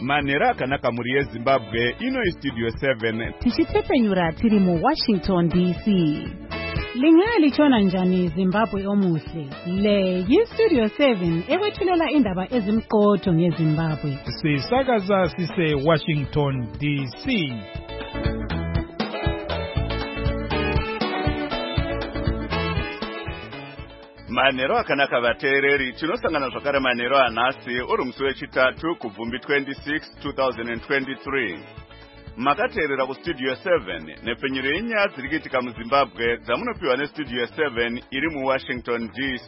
Manera akanaka muri yeZimbabwe ino iStudio 7 tichitepenyura tiri mu Washington DC. Lingali chona njani Zimbabwe omuhle. Le yiStudio 7 ekwethulela indaba ezimqotho ngeZimbabwe. Sisakaza sise Washington DC. Manero akanaka vateereri tinosangana zvakare manero anhasi uri musi wechitatu kubvumbi 26 2023. Makateerera kuStudio 7 nepfenyuro yenyaya dziri kuitika muZimbabwe dzamunopiwa neStudio 7 iri muWashington DC.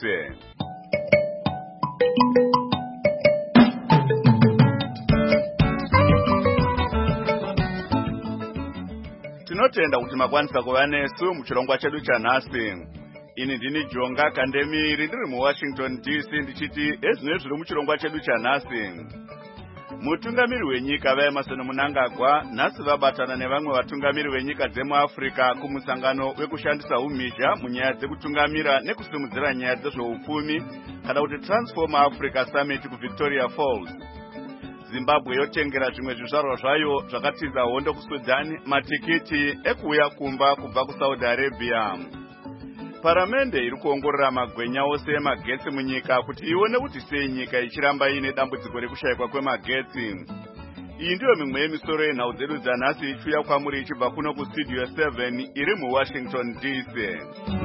Tinotenda kuti makwanisa kuva nesu muchirongwa chedu chanhasi. Ini ndini Jonga Kandemiri ndiri muWashington DC ndichiti ezvinezvi zviri muchirongwa chedu chanhasi. Mutungamiri wenyika vaEmerson Mnangagwa nhasi vabatana nevamwe vatungamiri venyika dzemuAfrica kumusangano wekushandisa umhizha munyaya dzekutungamira nekusimudzira nyaya dzezveupfumi kana kuti Transform Africa Summit kuVictoria Falls. Zimbabwe yotengera zvimwe zvizvarwa zvayo zvakatiza hondo kuSudan matikiti ekuuya kumba kubva kuSaudi Arabia. Paramende iri kuongorora magwenya ose emagetsi munyika kuti ione kuti sei nyika ichiramba ine dambudziko rekushayikwa kwemagetsi. Iyi ndiyo mimwe yemisoro yenhau dzedu dzanhasi ichiuya kwamuri ichibva kuno kuStudio 7 iri muWashington DC.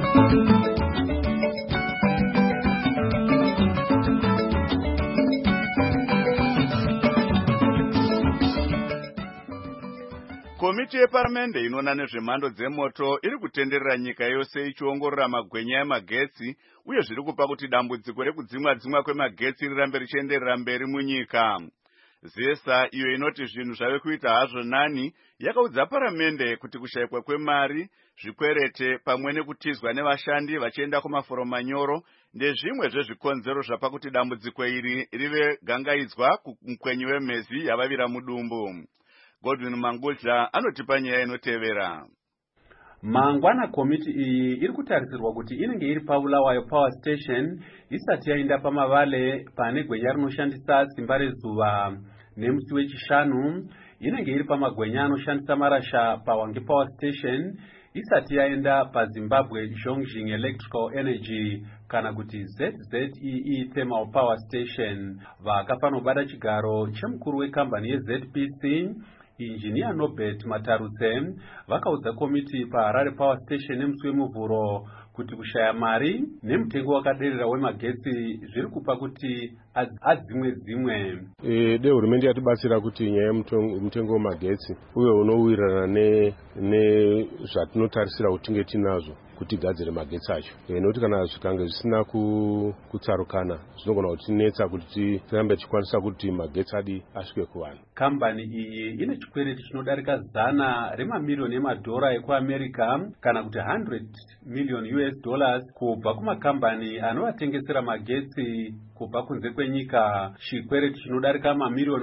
Komiti yeparamende inoona nezvemhando dzemoto iri kutenderera nyika yose ichiongorora magwenya emagetsi uye zviri kupa kuti dambudziko rekudzimwa kwemagetsi rirambe richienderera mberi munyika. Zesa iyo inoti zvinhu zvave kuita hazvo nani yakaudza paramende kuti kushayikwa kwemari, zvikwerete pamwe nekutizwa nevashandi vachienda kumaforo manyoro ndezvimwe zvezvikonzero zvapa kuti dambudziko iri rive gangaidzwa kumukwenyi wemhezi yavavira mudumbu. Godwin Mangudla anotipa nyaya inotevera. Mangwana komiti iyi iri kutarisirwa kuti inenge iri paBulawayo Power Station isati yaenda pamavale pane gwenya rinoshandisa simba rezuva. Nemusi wechishanu inenge iri pamagwenya anoshandisa marasha paWange Power Station isati yaenda paZimbabwe Zhongxing Electrical Energy kana kuti ZZEE Thermal Power Station. Vakapanobada chigaro chemukuru wekambani yeZPC Engineer Nobert Matarutse vakaudza komiti paHarare Power Station nemusi wemuvhuro kuti kushaya mari nemutengo wakaderera wemagetsi zviri kupa kuti adzimwe. Hurumende yatibatsira kuti nyaya yemutengo wemagetsi uye unowirirana nezvatinotarisira kuti tinge tinazvo kuti gadzire magetsi acho. Nekuti kana zvikange zvisina kutsarukana zvinogona kutinetsa kuti tirambe tichikwanisa kuti magetsi adi asvike kuvanhu. Kambani iyi ine chikwereti chinodarika $100 million ekuAmerica kana kuti $100 million kubva kumakambani anovatengesera magetsi kubva kunze kwenyika. Chikwereti chinodarika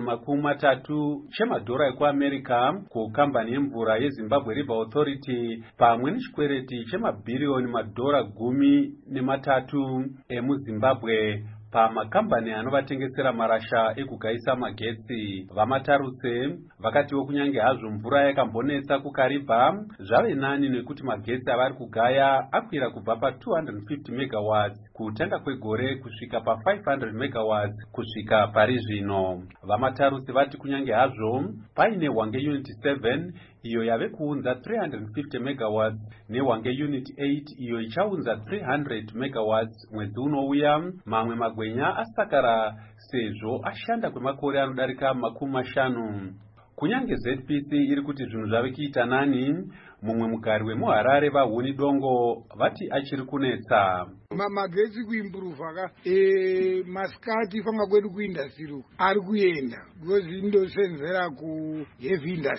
$300 million ekuAmerica kukambani yemvura yeZimbabwe River Authority pamwe nechikwereti $10 billion emuZimbabwe pamakambani anovatengesera marasha ekugaisa magetsi. Vamatarutse vakatiwo kunyange hazvo mvura yakambonetsa kuKariba zvave nani nekuti magetsi avari kugaya akwira kubva pa250 megawatts kutanga kwegore kusvika pa500 megawatts kusvika pari zvino. Vamatarutse vati kunyange hazvo paine Hwange Unit 7 iyo yave kuunza 350 megawatts neHwange Unit 8 iyo ichaunza 300 megawatts mwedzi unouya, mamwe magwenya asakara sezvo ashanda kwemakore anodarika 50. Kunyange ZPC iri kuti zvinhu zvave kuita nani, mumwe mugari wemuHarare vaHuni Dongo vati achiri kunetsa. Magetsi kuimprove masikati fanga kwedu kuindustry ari kuenda because indosenzera ku heavy industry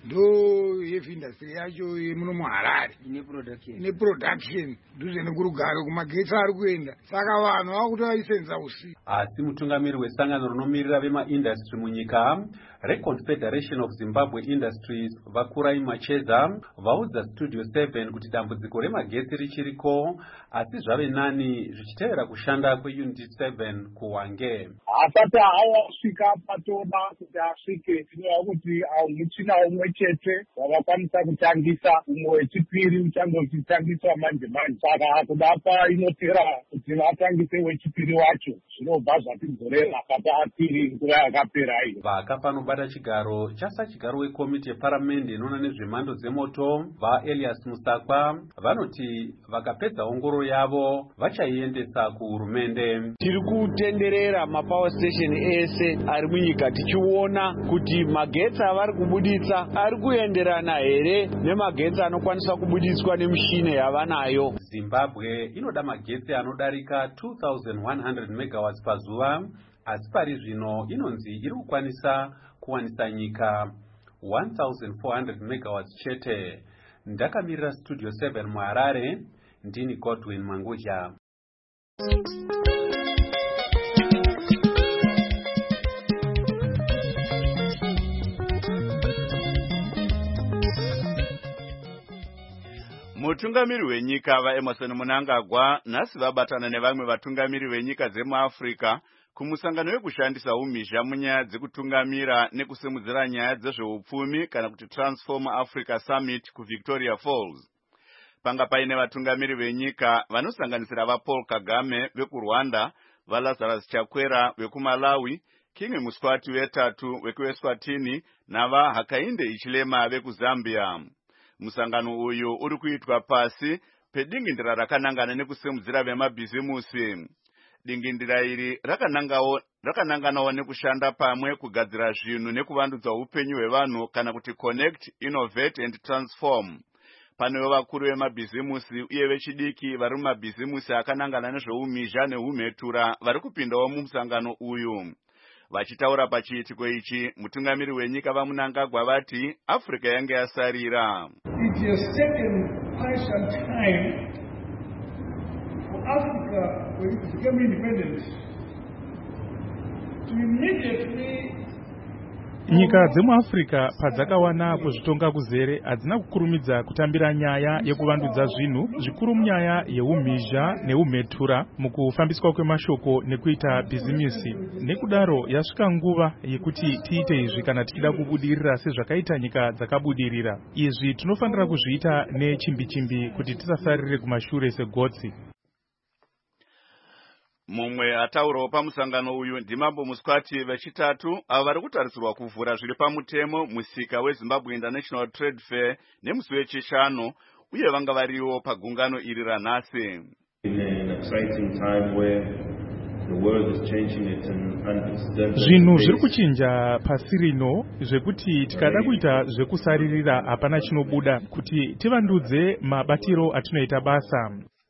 ndo heavy industry yacho yemuno muHarare neproduction nduze nekurugare kumagetsi ari kuenda saka vanhu vakuti vaisenza usiku. Asi mutungamiri wesangano rinomirira vemaindastry munyika reConfederation of Zimbabwe Industries Vakurai Macheza vaudza Studio 7 kuti dambudziko remagetsi richiriko asi zvave nani zvichitevera kushanda kweUnit 7 kuHwange. Asati awasvika patoma kuti asvike tinova kuti muchina umwe chete wakakwanisa kutangisa, umwe wechipiri uchangochitangiswa manje manje, saka kudapa inotera kuti vatangise wechipiri wacho zvinobva zvatidzorera patiri nguva yakapera iyo. Vakafa vanobata chigaro chigaro wekomiti yeparamende inoona nezvemhando dzemoto vaElias Musakwa vanoti vakapedza ongororo yavo vachaiendesa kuhurumende. Tiri kutenderera mapower station ese ari munyika tichiona kuti magetsi avari kubuditsa ari kuenderana here nemagetsi anokwanisa kubuditswa nemushini yavanayo. Zimbabwe inoda magetsi anodarika 2100 megawatts pazuva, asi pari zvino inonzi iri kukwanisa kuwanisa nyika 1400 megawatts chete. Ndakamirira Studio 7 muHarare, ndini Godwin Manguja. Mutungamiri wenyika vaEmerson Mnangagwa nhasi vabatana nevamwe vatungamiri venyika dzemuAfrica kumusangano wekushandisa umhizha munyaya dzekutungamira nekusimudzira nyaya dzezveupfumi kana kuti Transform Africa Summit kuVictoria Falls. Panga paine vatungamiri venyika vanosanganisira vaPaul Kagame vekuRwanda, vaLazarus Chakwera vekuMalawi, King Muswati weTatu wekuEswatini navaHakainde Hichilema vekuZambia. Musangano uyu uri kuitwa pasi pedingindira rakanangana nekusimudzira vemabhizimusi. Dingindira iri rakananganawo nekushanda pamwe kugadzira zvinhu nekuvandudza upenyu hwevanhu kana kuti Connect, Innovate and Transform. Panewo vakuru vemabhizimusi uye vechidiki vari mumabhizimusi akanangana nezveumhizha neumhetura vari kupindawo mumusangano uyu. Vachitaura pachiitiko ichi, mutungamiri wenyika vaMnangagwa vati Africa yange yasarira. It has taken quite some time for Africa, when it became independent, to immediately Nyika dzemuAfrica padzakawana kuzvitonga kuzere hadzina kukurumidza kutambira nyaya yekuvandudza zvinhu zvikuru munyaya yeumhizha neumhetura mukufambiswa kwemashoko nekuita bhizimisi. Nekudaro yasvika nguva yekuti tiite izvi kana tichida kubudirira sezvakaita nyika dzakabudirira. Izvi tinofanira kuzviita nechimbi-chimbi kuti tisasarire kumashure segotsi. Mumwe ataurawo pamusangano uyu ndimambo Muswati vechitatu avo vari kutarisirwa kuvhura zviri pamutemo musika weZimbabwe International Trade Fair nemusi wechishanu uye vanga variwo pagungano iri ranhasi. Zvinhu zviri kuchinja pasi rino zvekuti tikada kuita zvekusaririra hapana chinobuda kuti tivandudze mabatiro atinoita basa.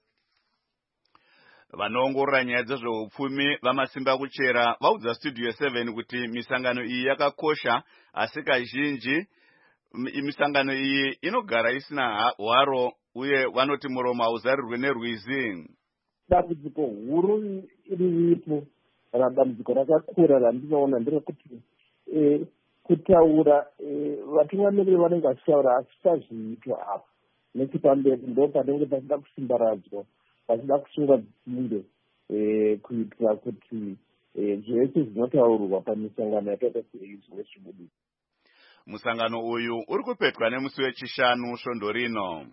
Vanoongorora nyaya dzezveupfumi vamasimba kuchera vaudza Studio 7 kuti misangano iyi yakakosha asi kazhinji misangano iyi inogara isina hwaro uye vanoti muromo hauzarirwe nerwizi. Dambudziko huru riripo, dambudziko rakakura randinoona nderekuti kutaura vatungamiriri vanenge vachitaura asi pazviitwa apa nechipamberi ndo panenge pasida kusimbaradzwa, pasida kusunga dzinde kuitira kuti zvese zvinotaurwa pamisangano yakaita sei zvinge zvibudirira. Musangano uyu uri kupetwa nemusi wechishanu svondo rino.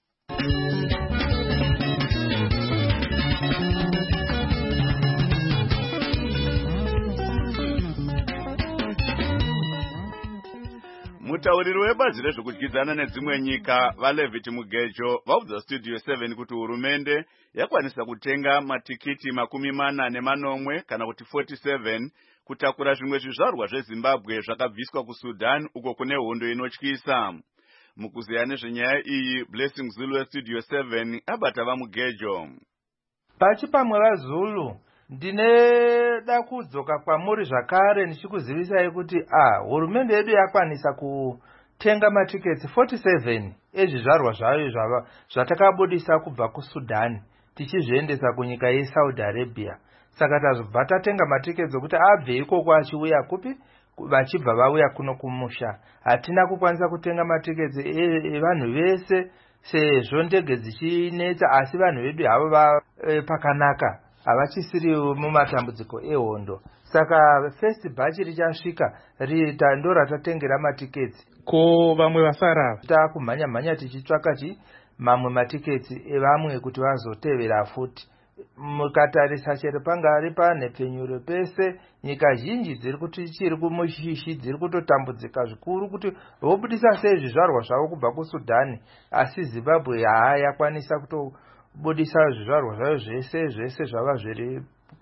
Mutauriri webazi rezvokudyidzana nedzimwe nyika vaLevity Mugejo vaudza Studio 7 kuti hurumende yakwanisa kutenga matikiti 40 kana kuti 47 kutakura zvimwe zvizvarwa zveZimbabwe zvakabviswa kuSudan uko kune hondo inotyisa. Mukuziya nezvenyaya iyi, Blessing Zulu weStudio 7 abata vaMugejo. Pachipamwe vaZulu ndineda kudzoka kwamuri zvakare ndichikuzivisai kuti hurumende yedu yakwanisa tenga matiketsi 47 ezvizvarwa zvayo zvatakabudisa kubva kuSudan tichizviendesa kunyika yeSaudi Arabia. Saka tazobva tatenga matiketsi okuti abve ikoko achiuya kupi vachibva vauya kuno kumusha. Hatina kukwanisa kutenga matiketsi evanhu vese sezvo ndege dzichinetsa, asi vanhu vedu havo pakanaka havachisiri mumatambudziko ehondo. Saka first batch richasvika ndo ratatengera matiketsi. Ko vamwe vasara takumhanya tichitsvaka mamwe matiketsi evamwe kuti vazotevera futi. Mukatarisa chero pangari panhepfenyuro pese nyika zhinji chiri kumushishi dziri kutotambudzika zvikuru kuti vobudisa sei zvizvarwa zvavo kubva kuSudani, asi Zimbabwe yakwanisa kutobudisa zvizvarwa zvayo zvese zvava zviri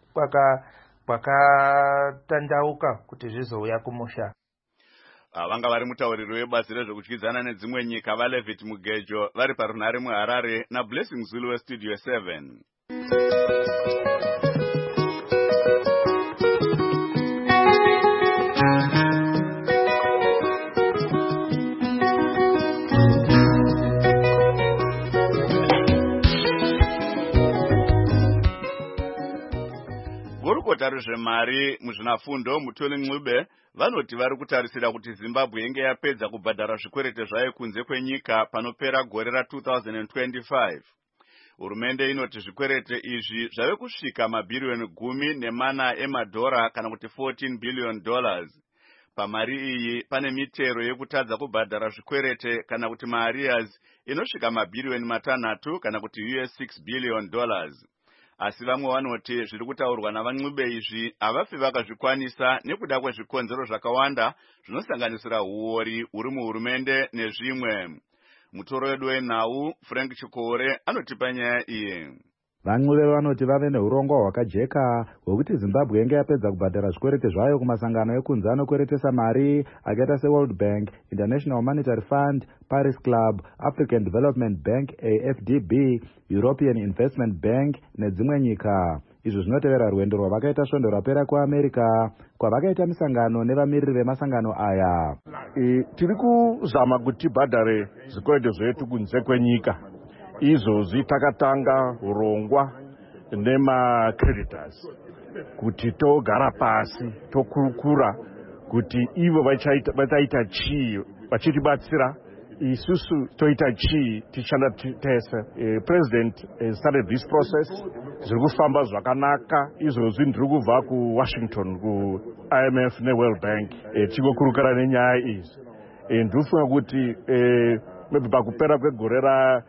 kwakatandauka kuti zvizouya kumusha. Vanga vari mutauriri webazi rezvekudyidzana nedzimwe nyika vaLevit Mugejo vari parunhare muHarare naBlessing Zulu weStudio 7. Gurukota rezvemari muzvinafundo Mutoli Ncube vanoti vari kutarisira kuti Zimbabwe inge yapedza kubhadhara zvikwerete zvayo kunze kwenyika panopera gore ra2025. Hurumende inoti zvikwerete izvi zvave kusvika mabhiriyoni 10 emadhora kana kuti $14 billion. Pamari iyi pane mitero yekutadza kubhadhara zvikwerete kana kuti maarrears inosvika mabhiriyoni 6 kana kuti $6 billion. Asi vamwe vanoti zviri kutaurwa navaNcube izvi havafi vakazvikwanisa nekuda kwezvikonzero zvakawanda zvinosanganisira huori huri muhurumende nezvimwe. Mutoro wedu wenhau Frank Chikore anotipa nyaya iyi. VaNcube vanoti vave neurongwa hwakajeka hwekuti Zimbabwe inge yapedza kubhadhara zvikwerete zvayo kumasangano ekunze anokweretesa mari akaita seWorld Bank, International Monetary Fund, Paris Club, African Development Bank AFDB, European Investment Bank nedzimwe nyika. Izvo zvinotevera rwendo rwavakaita svondo rapera kuAmerica kwavakaita misangano nevamiriri vemasangano aya. Tiri kuzama kuti tibhadhare zvikwerete zvetu kunze kwenyika. Izvozvi takatanga urongwa nema-creditors kuti togara pasi tokurukura kuti ivo vachaita chii vachitibatsira, isusu toita chii tichanda tese. President started this process, zviri kufamba zvakanaka. Izvozvi ndiri kubva kuWashington kuIMF neWorld Bank tigokurukura nenyaya idzi. Ndinofunga kuti maybe pakupera kwegore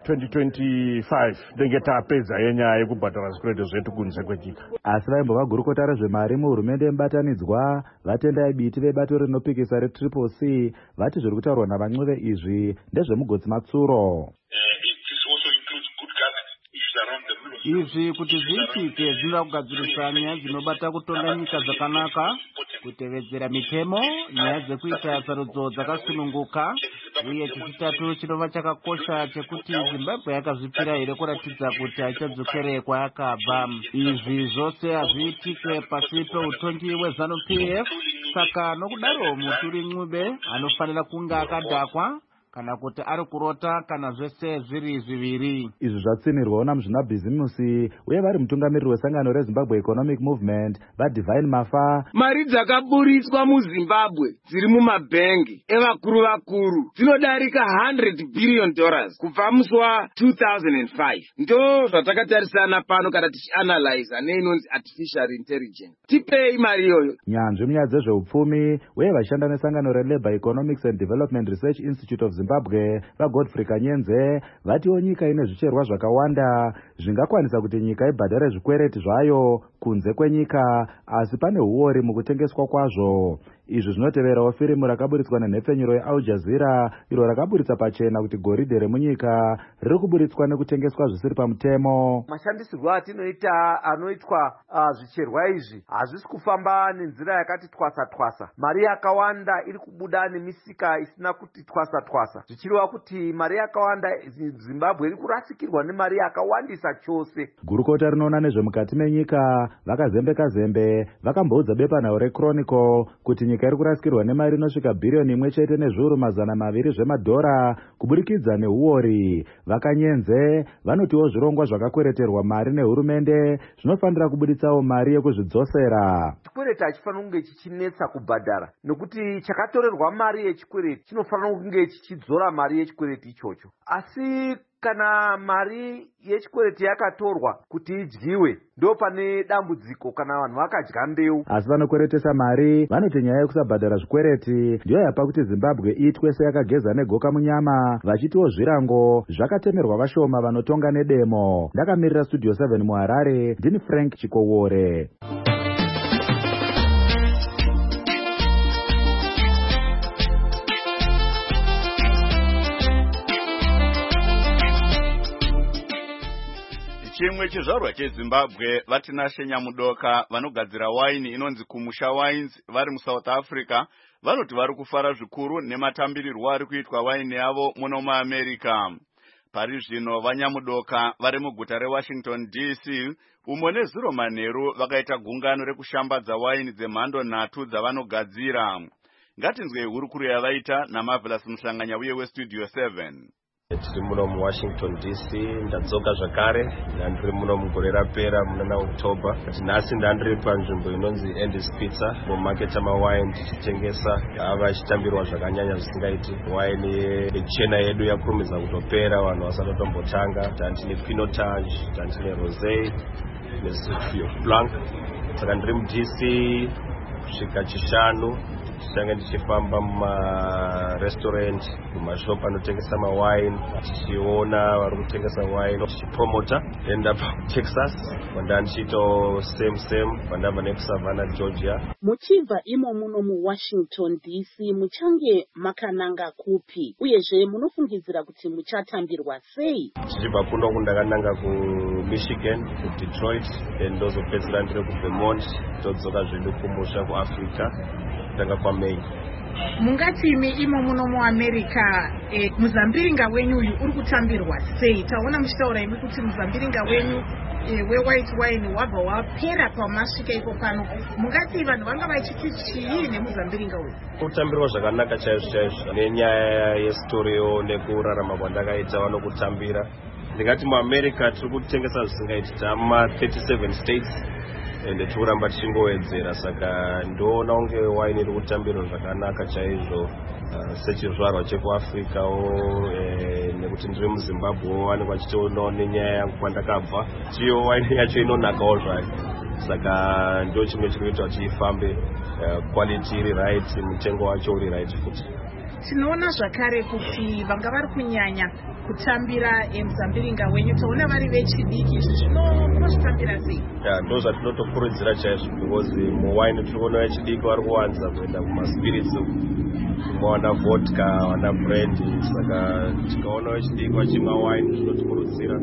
ra2025 ndenge tapedza yenyaya yekubhadhara zvikwerete zvetu kunze kwenyika. Asi vaimbova gurukota rezvemari muhurumende yemubatanidzwa vatendai biti vebato rinopikisa reCCC vati zviri kutaurwa navaNcube izvi ndezvemugotsi matsuro. Izvi kuti zviitike zvinoda kugadzirisa nyaya dzinobata kutonga nyika zvakanaka, kutevedzera mitemo, nyaya dzekuita sarudzo dzakasununguka, uye chechitatu chinova chakakosha chekuti Zimbabwe yakazvipira here kuratidza kuti haichadzokere kwayakabva. Izvi zvose hazviitike pasi peutongi weZANU-PF. Saka nokudaro Mutuli Ncube anofanira kunge akadhakwa kana kuti ari kurota kana zvese zviri zviviri. Izvi zvatsimirwawo namuzvinabhizimusi uye vari mutungamiriri wesangano reZimbabwe Economic Movement vaDivine Mafa. Mari dzakaburitswa muZimbabwe dziri mumabhengi evakuru vakuru dzinodarika $100 billion kubva musi wa2005. Ndo zvatakatarisana pano kana tichianalyza neinonzi artificial intelligence. Tipei mari iyoyo. Nyanzvi munyaya dzezveupfumi uye vashanda nesangano reLabour Economics and Development Research Institute of Zimbabwe vaGodfrey Kanyenze vatiwo nyika ine zvicherwa zvakawanda zvingakwanisa kuti nyika ibhadhare zvikwereti zvayo kunze kwenyika, asi pane huori mukutengeswa kwazvo. Izvi zvinoteverawo firimu rakaburitswa nenhepfenyuro yeAl Jazeera iro rakaburitsa pachena kuti goridhe remunyika riri kuburitswa nekutengeswa zvisiri pamutemo. Mashandisirwo atinoita anoitwa zvicherwa izvi hazvisi kufamba nenzira yakati twasa-twasa. Mari yakawanda iri kubuda nemisika isina kuti twasa-twasa, zvichireva kuti mari yakawanda Zimbabwe iri kurasikirwa nemari yakawandisa chose. Gurukota rinoona nezvemukati menyika vakazembe vakamboudza bepanhau reChronicle kuti nyika iri kurasikirwa nemari inosvika bhiriyoni 1 nezviuru 200 zvemadhora kuburikidza neuori. Vakanyenze vanotiwo zvirongwa zvakakwereterwa mari nehurumende zvinofanira kubuditsawo mari yekuzvidzosera. Chikwereti hachifanira kunge chichinetsa kubhadhara nekuti chakatorerwa mari yechikwereti chinofanira kunge chichidzora mari yechikwereti ichocho. Asi kana mari yechikwereti yakatorwa kuti idyiwe ndo pane dambudziko kana vanhu vakadya mbeu. Asi vanokweretesa mari vanoti nyaya yekusabhadhara zvikwereti ndiyo yapa kuti Zimbabwe iitwe seyakageza negoka munyama, vachitiwo zvirango zvakatemerwa vashoma vanotonga nedemo. Ndakamirira Studio 7 muHarare, ndini Frank Chikowore. Chimwe chizvarwa cheZimbabwe vatinashe Nyamudoka vanogadzira waini inonzi Kumusha Wines vari muSouth Africa vanoti vari kufara zvikuru nematambirirwo ari kuitwa waini yavo muno muAmerica. Pari zvino vaNyamudoka vari muguta reWashington DC umo nezuro manheru vakaita gungano rekushambadza waini dzemhando 3 dzavanogadzira. Ngatinzwe hurukuru yavaita naMarvelous Musanganya uye weStudio 7. Tiri muno muWashington DC, ndadzoka zvakare, ndandiri muno mugore rapera muna October. Nhasi ndandiri panzvimbo inonzi Andy's Pizza mumaketa mawaini tichitengesa ava chitambirwa zvakanyanya zvisingaiti. Waini yechena yedu yakurumidza kutopera, vanhu vasatotombotanga. Tandine Pinotage, tandine Rosé neSauvignon Blanc. Saka ndiri muDC kusvika chishanu. Tichanga ndichifamba mumarestaurant, mumashopu anotengesa mawaini, tichiona vari kutengesa waini, tichipromota. Ndabva kuTexas, kwanda ndichitawo same kwandabva nekuSavannah, Georgia. Muchibva imo muno muWashington DC muchange makananga kupi uyezve munofungidzira kuti muchatambirwa sei? Tichibva kuno kundakananga kuMichigan, kuDetroit, ndozopedzera ndiri kuVermont, todzoka zvedu kumusha kuAfrica tanga kwaMei. Mungatimi imo muno muAmerica muzambiringa wenyu uyu uri kutambirwa sei? Taona muchitaura imi kuti muzambiringa wenyu we-white wine wabva wapera pamasvika ipo pano. Mungati vanhu vanga vachiti chii nemuzambiringa uyu? Kutambirwa zvakanaka chaizvo nenyaya yesitoriyo nekurarama kwandakaita vanokutambira. Ndingati muAmerica tiri kutengesa zvisingaiti tama 37 states. Ende tikuramba tichingowedzera, saka ndoona unge waini iri kutambirwa zvakanaka chaizvo sechizvarwa chekuAfricawo, nekuti ndiri muZimbabwe vanenge vachitoonawo nenyaya yangu kwandakabva. Chiyo waini yacho inonakawo zvayo, saka ndo chimwe chiri kuita kuti ifambe, quality iri right, mutengo wacho uri right futi. Tinoona zvakare kuti vanga vari kunyanya kutambira muzambiringa wenyu, taona vari vechidiki, zvino munozvitambira sei? Ndo zvatinotokurudzira chaizvo, because muwaini tiri kuona vechidiki vari kuwanza kuenda kumaspirits, kumwe wana vodka, wana brandy, saka tikaona vechidiki vachimwa waini zvinotokurudzira,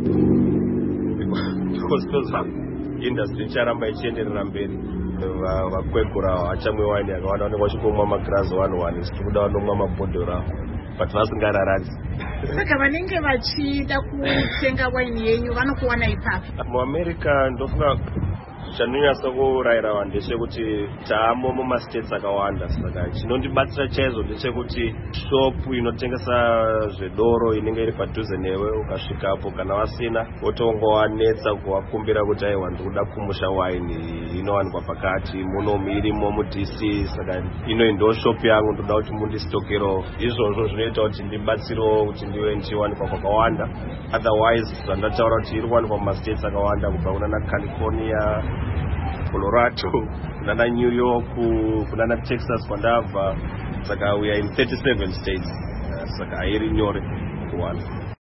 because toza industry icharamba ichienderera mberi. Vakwegura vachamwe waini yakawanda vanenge vachingomwa magirazi 1-1, tiri kuda vanomwa mabhodhoro but vasingararari. Saka vanenge vachida kutenga waini yenyu vanokuwana ipapo? MuAmerica ndofunga chanonyatsa kurayira vanhu ndechekuti taamo mumastates akawanda, saka chinondibatsira chaizvo ndechekuti shopu inotengesa zvedoro inenge iri padhuze newe, ukasvikapo kana vasina wotongowanetsa kuvakumbira kuti aiwa ndikuda kumusha waini inowanikwa pakati muno irimo muDC, saka ino ndo shopu yangu ndoda kuti mundistokero. Izvozvo zvinoita kuti ndibatsirewo kuti ndiwe ndichiwanikwa kwakawanda. Otherwise zvandataura kuti iri kuwanikwa mumastates akawanda kubva kunana California, Colorado, kunana New York, kunana Texas kwandabva, saka we are in 37 states, saka hairi nyore kuwana.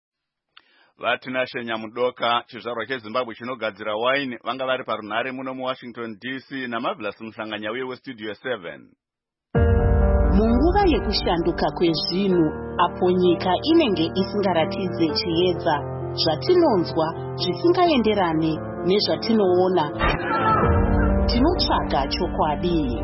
Vatinashe Nyamudoka, chizvarwa cheZimbabwe chinogadzira waini, vanga vari parunhare muno muWashington DC naMarvelous Musanganya uye weStudio 7. Munguva yekushanduka kwezvinhu, apo nyika inenge isingaratidze chiedza, zvatinonzwa zvisingaenderane nezvatinoona, tinotsvaga chokwadi.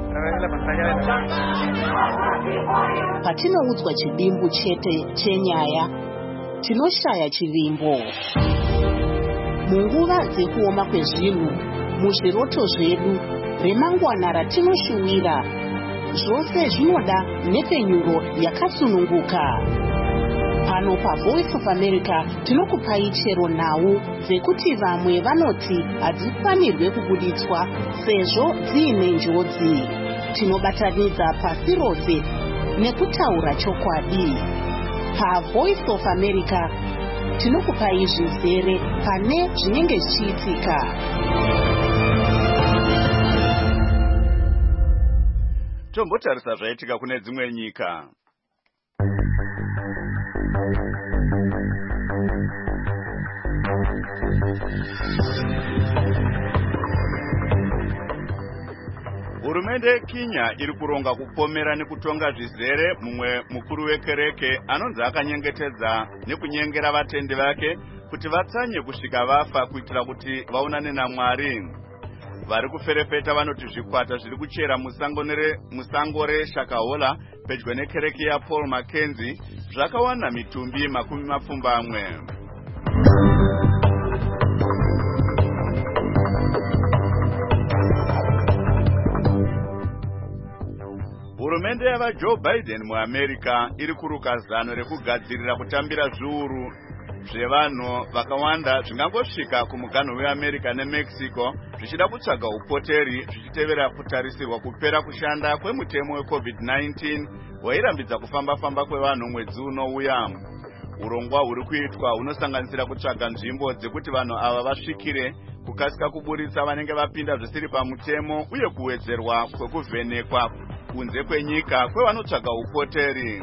Patinoudzwa chidimbu chete chenyaya, tinoshaya chivimbo. Munguva dzekuoma kwezvinhu, muzviroto zvedu remangwana ratinoshuwira. Zvose zvinoda nepenyuro yakasununguka. Pano paVoice of America tinokupai chero nhau dzekuti vamwe vanoti hadzifanirwe kubuditswa sezvo dziine njodzi. Tinobatanidza pasi rose nekutaura chokwadi. PaVoice of America tinokupai zvizere pane zvinenge zvichiitika. Tombotarisa zvaitika kune dzimwe nyika. Hurumende yeKenya iri kuronga kupomera nekutonga zvizere mumwe mukuru wekereke anonzi akanyengetedza nekunyengera vatendi vake kuti vatsanye kusvika vafa kuitira kuti vaonane naMwari. Vari kuferefeta vanoti zvikwata zviri kuchera musango reShakahola pedyo nekereke yaPaul Mackenzie zvakawana mitumbi 20. Hurumende yavaJoe Biden muAmerica iri kuruka zano rekugadzirira kutambira zviuru zvevanhu vakawanda zvingangosvika kumuganhu weAmerica neMexico zvichida kutsvaga upoteri zvichitevera kutarisirwa kupera kushanda kwemutemo weCovid-19 wairambidza kufamba kwevanhu mwedzi unouya. Urongwa huri kuitwa hunosanganisira kutsvaga nzvimbo dzekuti vanhu ava vasvikire, kukasika kuburitsa vanenge vapinda zvisiri pamutemo uye kuwedzerwa kwekuvhenekwa kunze kwenyika kwevanotsvaga upoteri.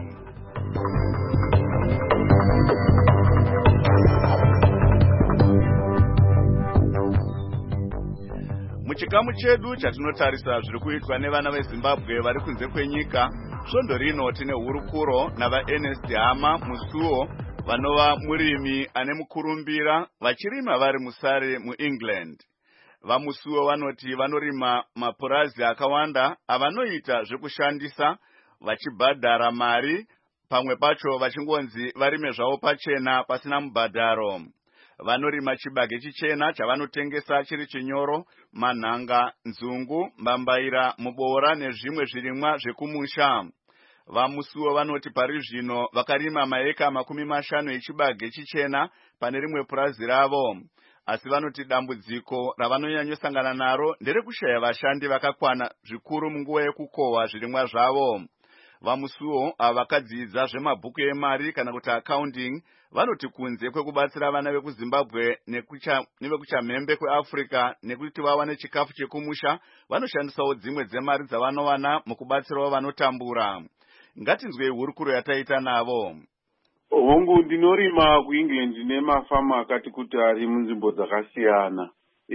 Muchikamu chedu chatinotarisa zviri kuitwa nevana veZimbabwe vari kunze kwenyika, svondo rino tine hurukuro navaErnest Hama Musuo vanova murimi ane mukurumbira vachirima vari muSurrey muEngland. VaMusuo vanoti vanorima mapurazi akawanda avanoita zvekushandisa vachibhadhara mari, pamwe pacho vachingonzi varime zvavo pachena pasina mubhadharo. Vanorima chibage chichena chavanotengesa chiri chinyoro, manhanga, nzungu, mbambaira, muboora nezvimwe zvirimwa zvekumusha. VaMusuo vanoti pari zvino vakarima maeka 50 echibage chichena pane rimwe purazi ravo. Asi vanoti dambudziko ravanonyanyosangana naro nderekushaya vashandi vakakwana zvikuru munguva yekukohwa zvirimwa zvavo. VaMusuo ava vakadzidza zvemabhuku emari kana kuti accounting vanoti kunze kwekubatsira vana vekuZimbabwe nevekuchamhembe kweAfrica nekuti vawane chikafu chekumusha, vanoshandisawo dzimwe dzemari dzavanowana mukubatsirawo vanotambura. Ngatinzwei hurukuro yataita navo. Hongu ndinorima kuEngland nemafama akati kuti ari munzvimbo dzakasiyana.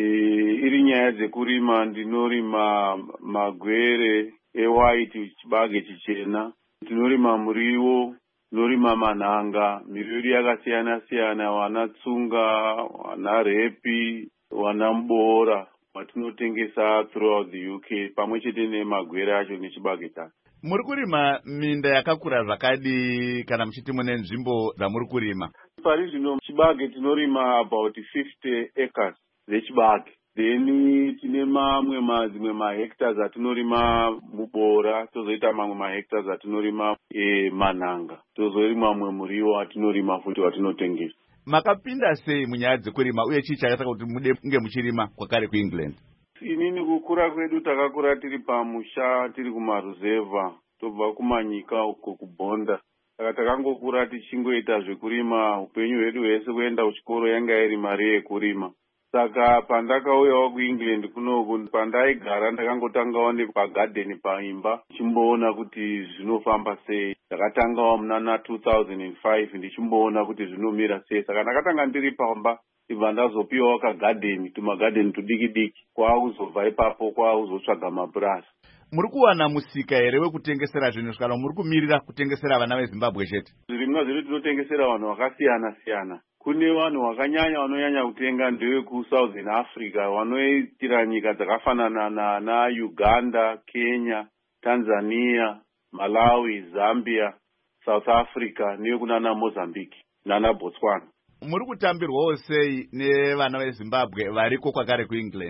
Iri nyaya dzekurima ndinorima magwere ewhite chibage chichena, tinorima muriwo, tinorima manhanga, miriwo yakasiyana siyana, wana tsunga, wana repi, wana muboora watinotengesa throughout the UK pamwe chete nemagwere acho nechibage chake. Muri kurima minda yakakura zvakadi kana muchiti mune nzvimbo dzamuri kurima? Pari zvino chibage tinorima about 50 acres dzechibage. Then tine dzimwe mahectares atinorima muboora, tozoita mamwe mahectares atinorima manhanga, tozorima mamwe muriwo atinorima futi watinotengesa. Makapinda sei munyaya dzekurima uye chii chakaita kuti mude kunge muchirima kwakare kuEngland? Inini kukura kwedu takakura tiri pamusha, tiri kumaruzevha, tobva kumanyika uko kubhonda. Saka takangokura tichingoita zvekurima, upenyu hwedu hwese kuenda kuchikoro yanga iri mari yekurima. Saka pandakauyawo kuEngland kunoku, pandaigara ndakangotangawo nepagadheni paimba ndichimboona kuti zvinofamba sei. Ndakatangawo muna 2005 ndichimboona kuti zvinomira sei. Saka ndakatanga ndiri pamba ibva ndazopiwawo kagadheni, tumagadheni tudiki diki, kwakuzobva ipapo kwakuzotsvaga mapurasi. Muri kuwana musika here wekutengesera zvinhu kana muri kumirira kutengesera vana veZimbabwe chete? Zvirimwa zvedu tinotengesera vanhu vakasiyana siyana. Kune vanhu vakanyanya vanonyanya kutenga ndevekuSouthern Africa, vanoitira nyika dzakafanana naUganda, Kenya, Tanzania, Malawi, Zambia, South Africa nekunana Mozambique nana Botswana. Muri kutambirwawo sei nevana veZimbabwe variko kwakare kuEngland?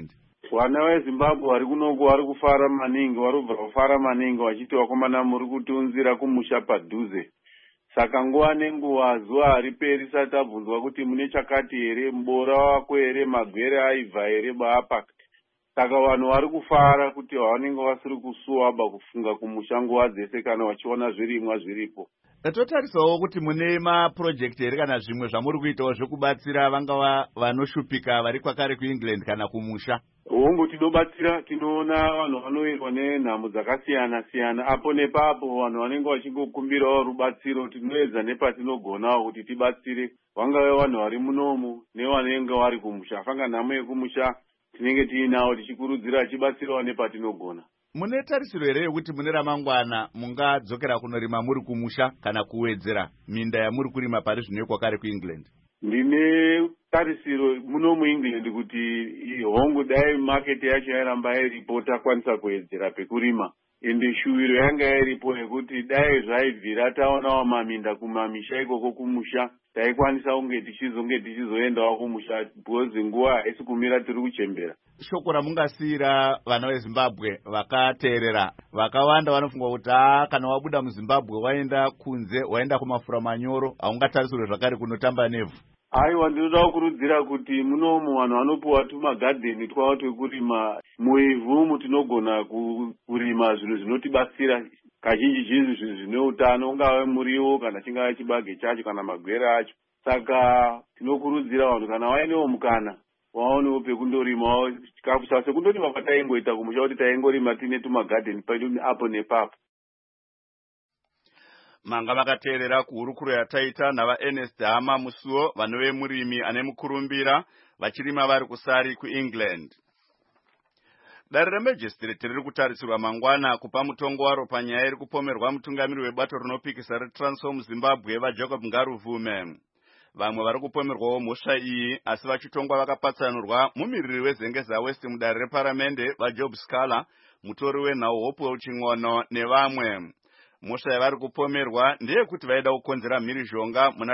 Vana veZimbabwe vari kunoko vari kufara maningi, vari kubva kufara maningi vachiti vakomana muri kutiunzira kumusha padhuze. Saka nguva nenguva zuva hariperi risati tabvunzwa kuti mune chakati here, mubora wako here, magwere aibva here baapakti. Saka vanhu vari kufara kuti vanenge vasiri kusuwaba kufunga kumusha nguva dzese kana vachiona zvirimwa zviripo. Totarisawo kuti mune mapurojekti here kana zvimwe zvamuri kuitawo zvekubatsira vangava vanoshupika vari kwakare kuEngland kana kumusha. Hongu tinobatsira, tinoona vanhu vanoirwa nenhamo dzakasiyana-siyana. Apo nepapo vanhu vanenge vachingokumbirawo rubatsiro, tinoedza nepatinogonawo kuti tibatsire. Vangave vanhu vari munomu nevanenge vari kumusha. Fanga nhamo yekumusha tinenge tiinawo tichikurudzira tichibatsirawo nepatinogona. Mune tarisiro here yekuti mune ramangwana mungadzokera kunorima muri kumusha kana kuwedzera minda yamuri kurima pari zvino kwakare kuEngland? Ndine tarisiro muno muEngland kuti hongu dai market yacho yairamba iripo takwanisa kuwedzera pekurima. Ende shuwiro yanga iripo yekuti dai zvaibvira taonawo maminda kumamisha ikoko kumusha, taikwanisa kunge tichizoendawo kumusha because nguva haisi kumira tiri kuchembera. Shoko ramungasiyira vana veZimbabwe vakateerera vakawanda vanofunga kuti kana wabuda muZimbabwe waenda kunze, waenda kumafura manyoro, haungatarisirwe zvakare kunotamba nevhu. Aiwa, ndinoda kukurudzira kuti munomu vanhu vanopuwa tumagadheni twavo twekurima muivhu tinogona kurima zvinhu zvinotibatsira kazhinji zhinji zvinhu zvine utano, ungave muriwo kana chingave chibage chacho kana magwere acho. Saka tinokurudzira vanhu kana vainewo mukana waonewo pekundorimawo chikafu chavo sekundoti papataingoita kumusha kuti taingorima tine tumagadheni pedu apo nepapo. Manga vakateerera kuhurukuro yataita navaErnest Hama Musuo, vanove murimi ane mukurumbira vachirima vari kusari kuEngland. Dare reMajistrate riri kutarisirwa mangwana kupa mutongo waro panyaya iri kupomerwa mutungamiri webato rinopikisa reTransform Zimbabwe vaJacob Ngaruvume. Vamwe vari kupomerwawo mhosva iyi asi vachitongwa vakapatsanurwa mumiriri weZengeza West mudare reparamende vaJob Scala, mutori wenhau Hopewell Ching'ono nevamwe. Mhosva yavari kupomerwa ndeyekuti vaida kukonzera mhirizhonga muna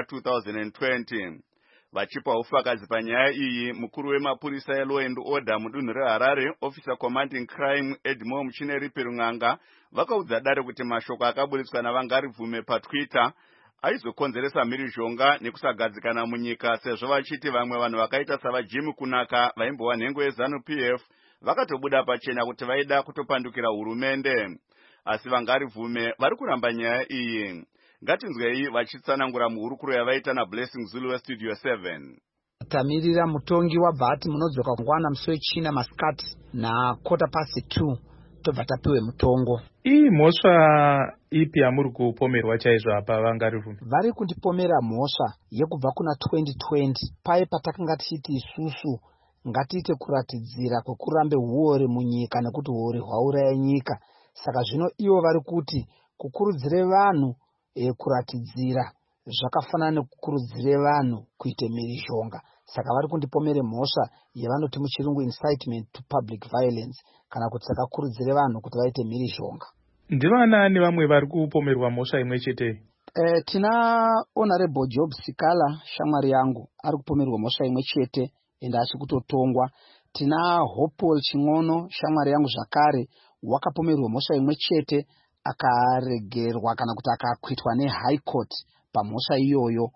2020. Vachipa ufakazi panyaya iyi, mukuru wemapurisa eLaw and Order mudunhu reHarare, Officer Commanding Crime Edmore Muchineripi Runganga, vakaudza dare kuti mashoko akaburitswa naVangarivume paTwitter aizokonzeresa mhirizhonga nekusagadzikana munyika, sezvo vachiti vamwe vanhu vakaita savaJimmy Kunaka vaimbowa nhengo yeZANU-PF vakatobuda pachena kuti vaida kutopandukira hurumende. Asi Vangarivume vari kuramba nyaya iyi. Ngatinzwei vachitsanangura muhurukuro yavaita naBlessing Zulu weStudio 7. Tamirira mutongi wabva munodzoka kungwana musi wechina masikati na 2:15 tobva tapiwe mutongo. Iyi mhosva ipi yamuri kupomerwa chaizvo apa Vangarivume? Vari kundipomera mhosva yekubva kuna 2020 paye patakanga tichiti isusu ngatiite kuratidzira kwekurambe huore munyika nekuti huore hwauraya nyika. Saka zvino ivo vari kuti kukurudzire vanhu kuratidzira zvakafanana nekukurudzire vanhu kuite mhirizhonga. Saka vari kundipomere mhosva yavanoti muchirungu incitement to public violence, kana kuti sakakurudzire vanhu kuti vaite mhirizhonga. Ndivana nevamwe vari kupomerwa mhosva imwe chete? Tina Honorable Job Scala, shamwari yangu, ari kupomerwa mhosva imwe chete ende asi kutotongwa. Tina Hopewell Ching'ono, shamwari yangu zvakare, wakapomerwa mhosva imwe chete akaregerwa kana kuti akakwitwa neHigh Court pamhosva iyoyo.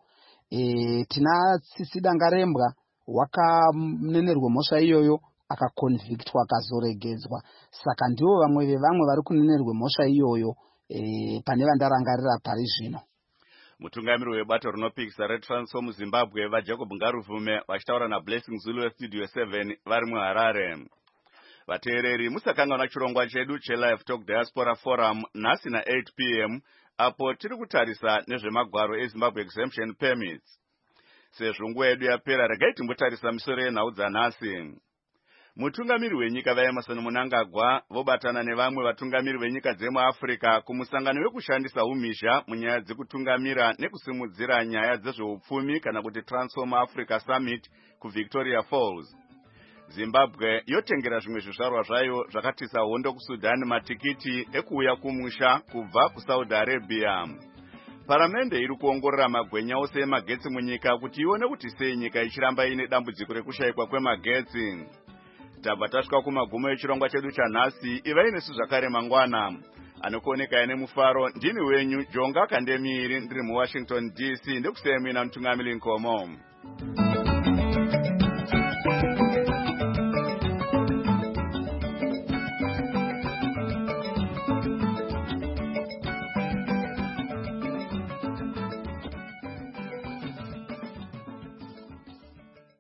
Tina Tsitsi Dangarembwa wakanenerwa mhosva iyoyo akakonviktwa akazoregedzwa. Saka ndivo vamwe vevamwe vari kunenerwa mhosva iyoyo pane vandarangarira pari zvino. Mutungamiri webato rinopikisa reTransform Zimbabwe vaJacob Ngaruvume vachitaura naBlessing Zulu weStudio 7 vari muHarare. Vateereri, musakanganwa chirongwa chedu cheLive Talk Diaspora Forum nhasi na8 p.m. apo tiri kutarisa nezvemagwaro eZimbabwe Exemption Permits. Sezvo nguva yedu yapera, regai timbotarisa misoro yenhau dzanhasi. Mutungamiri wenyika vaEmmerson Mnangagwa vobatana nevamwe vatungamiri venyika dzemuAfrica kumusangano wekushandisa umhizha munyaya dzekutungamira nekusimudzira nyaya dzezveupfumi kana kuti Transform Africa Summit kuVictoria Falls. Zimbabwe yotengera zvimwe zvizvarwa zvayo zvakatisa hondo kuSudan matikiti ekuuya kumusha kubva kuSaudi Arabia. Paramende iri kuongorora magwenya ose emagetsi munyika kuti ione kuti sei nyika ichiramba ine dambudziko rekushayikwa kwemagetsi. tabva tasvika kumagumo echirongwa chedu chanhasi. Ivai nesu zvakare mangwana. Anokuoneka ine mufaro ndini wenyu Jonga Kandemiri ndiri muWashington DC. Ndikusiyai mina mutungamiri Nkomo.